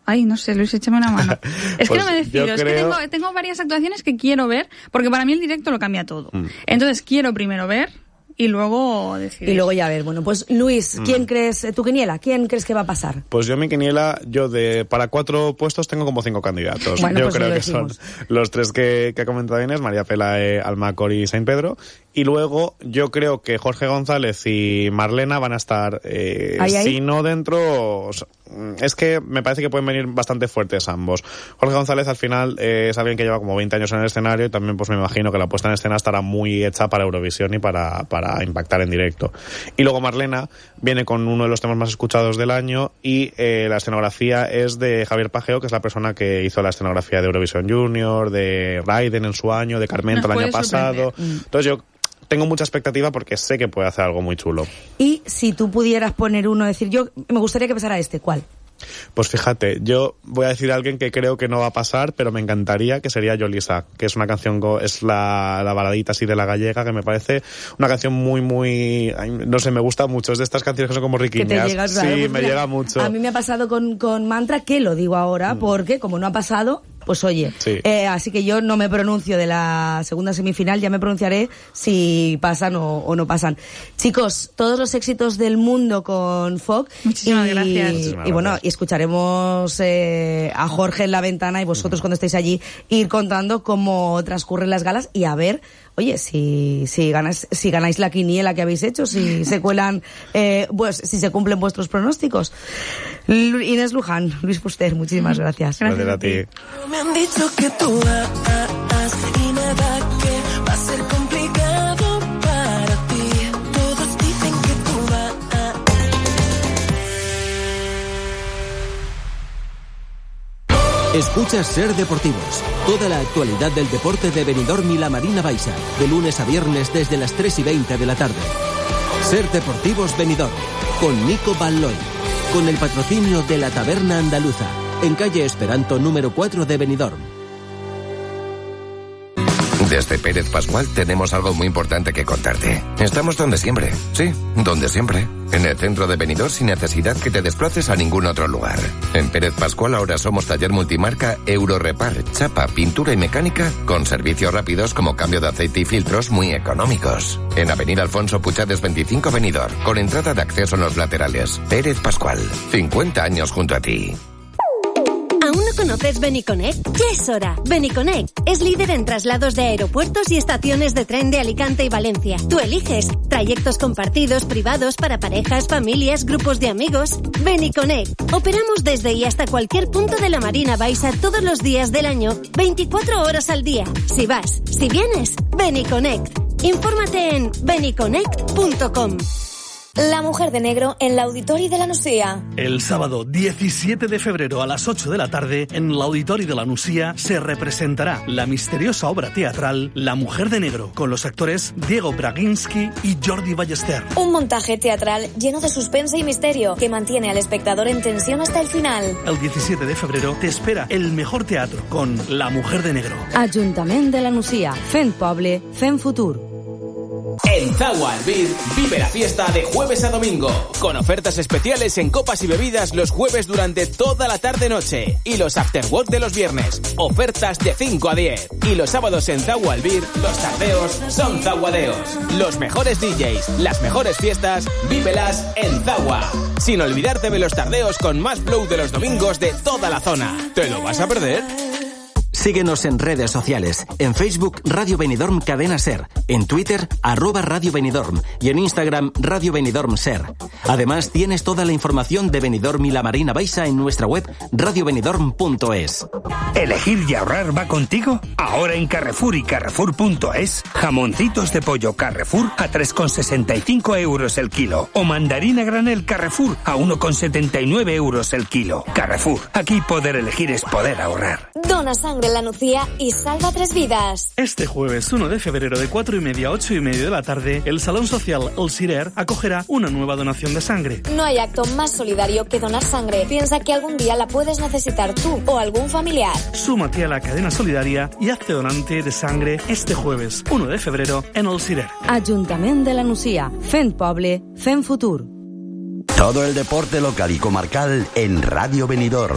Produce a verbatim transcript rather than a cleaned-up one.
Ay, no sé, Luis, échame una mano. Es Pues que no me decido, es creo... que tengo, tengo varias actuaciones que quiero ver, porque para mí el directo lo cambia todo. Mm. Entonces quiero primero ver y luego decidir. Y luego ya ver. Bueno, pues Luis, ¿quién mm. crees, tu quiniela, quién crees que va a pasar? Pues yo mi quiniela, yo de para cuatro puestos tengo como cinco candidatos. Bueno, yo pues creo que decimos. son los tres que, que ha comentado Inés, María Pelae, Almacor y Saint Pedro. Y luego yo creo que Jorge González y Marlena van a estar, eh, ¿Ahí, ahí? si no dentro... O sea, es que me parece que pueden venir bastante fuertes ambos. Jorge González al final eh, es alguien que lleva como veinte años en el escenario y también pues me imagino que la puesta en escena estará muy hecha para Eurovisión y para, para impactar en directo. Y luego Marlena viene con uno de los temas más escuchados del año y eh, la escenografía es de Javier Pajeo, que es la persona que hizo la escenografía de Eurovisión Junior, de Raiden en su año, de Carmento el año pasado. Sorprender. Entonces yo tengo mucha expectativa porque sé que puede hacer algo muy chulo. Y si tú pudieras poner uno, decir, yo me gustaría que pasara este, ¿cuál? Pues fíjate, yo voy a decir a alguien que creo que no va a pasar, pero me encantaría, que sería Yolisa, que es una canción, go- es la, la baladita así de la gallega, que me parece una canción muy, muy, ay, no sé, me gusta mucho, es de estas canciones que son como riquiñas. Que te llega, claro, sí, pues me mira, llega mucho. A mí me ha pasado con, con Mantra, que lo digo ahora, mm. porque como no ha pasado... Pues oye, sí. eh, así que yo no me pronuncio de la segunda semifinal, ya me pronunciaré si pasan o, o no pasan. Chicos, todos los éxitos del mundo con F O C. Muchísimas y, gracias. Muchísimas y bueno, gracias. y escucharemos eh, a Jorge en la ventana y vosotros cuando estéis allí ir contando cómo transcurren las galas y a ver... Oye, si si ganáis, si ganáis la quiniela que habéis hecho, si se cuelan, eh, pues si se cumplen vuestros pronósticos. L- Inés Luján, Luis Fuster, muchísimas gracias. Gracias a ti. Me han dicho que tú vas y nada que va a ser complicado para ti. Todos dicen que tú vas. Escuchas Ser Deportivos. Toda la actualidad del deporte de Benidorm y la Marina Baixa. De lunes a viernes desde las tres y veinte de la tarde. Ser Deportivos Benidorm. Con Nico Balloy. Con el patrocinio de la Taberna Andaluza. En calle Esperanto número cuatro de Benidorm. Desde Pérez Pascual tenemos algo muy importante que contarte. Estamos donde siempre, sí, donde siempre. En el centro de Benidorm sin necesidad que te desplaces a ningún otro lugar. En Pérez Pascual ahora somos taller multimarca Eurorepar, chapa, pintura y mecánica con servicios rápidos como cambio de aceite y filtros muy económicos. En Avenida Alfonso Puchades veinticinco Benidorm, con entrada de acceso en los laterales. Pérez Pascual, cincuenta años junto a ti. ¿Aún no conoces Beniconnect? Ya es hora. Beniconnect es líder en traslados de aeropuertos y estaciones de tren de Alicante y Valencia. Tú eliges trayectos compartidos, privados, para parejas, familias, grupos de amigos. Beniconnect. Operamos desde y hasta cualquier punto de la Marina Baixa todos los días del año, veinticuatro horas al día. Si vas, si vienes, Beniconnect. Infórmate en beniconnect punto com. La mujer de negro en la Auditori de la Nucía. El sábado diecisiete de febrero a las ocho de la tarde, en el Auditori de la Nucía, se representará la misteriosa obra teatral La mujer de negro, con los actores Diego Braginski y Jordi Ballester. Un montaje teatral lleno de suspense y misterio que mantiene al espectador en tensión hasta el final. El diecisiete de febrero te espera el mejor teatro con La mujer de negro. Ajuntament de la Nucía, fent poble, fent futur. En Zagua Albir vive la fiesta de jueves a domingo, con ofertas especiales en copas y bebidas los jueves durante toda la tarde-noche y los afterwork de los viernes, ofertas de cinco a diez. Y los sábados en Zagua Albir, los tardeos son zaguadeos. Los mejores D Js, las mejores fiestas, vívelas en Zagua. Sin olvidarte de los tardeos con más flow de los domingos de toda la zona. ¿Te lo vas a perder? Síguenos en redes sociales. En Facebook, Radio Benidorm Cadena Ser. En Twitter, arroba Radio Benidorm. Y en Instagram, Radio Benidorm Ser. Además, tienes toda la información de Benidorm y la Marina Baixa en nuestra web radio benidorm punto es. ¿Elegir y ahorrar va contigo? Ahora en Carrefour y Carrefour punto es, jamoncitos de pollo Carrefour a tres con sesenta y cinco euros el kilo. O mandarina granel Carrefour a uno con setenta y nueve euros el kilo. Carrefour, aquí poder elegir es poder ahorrar. Dona sangre en la Nucía y salva tres vidas. Este jueves uno de febrero de cuatro y media a ocho y media de la tarde, el Salón Social El Cirer acogerá una nueva donación de sangre. No hay acto más solidario que donar sangre. Piensa que algún día la puedes necesitar tú o algún familiar. Súmate a la cadena solidaria y hazte donante de sangre este jueves uno de febrero en El Cirer. Ajuntament de la Nucía, fent poble, fent futur. Todo el deporte local y comarcal en Radio Benidorm.